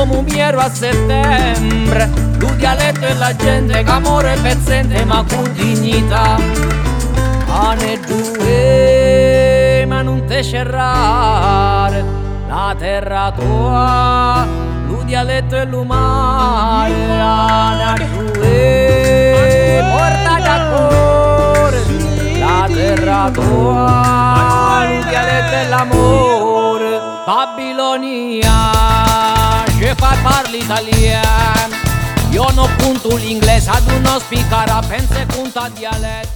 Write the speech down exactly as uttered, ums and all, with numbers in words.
come un miero a settembre. Lo dialetto e la gente che amore pezzente ma con dignità. Ane giù, ma non te cerrare la terra tua, lo dialetto e l'umare. Ane giù, porta da cuore la terra tua, lo dialetto e l'amore. Babilonia, je parli italiano. Io non punto l'inglese ad uno spiccare, pensa conta dialetto.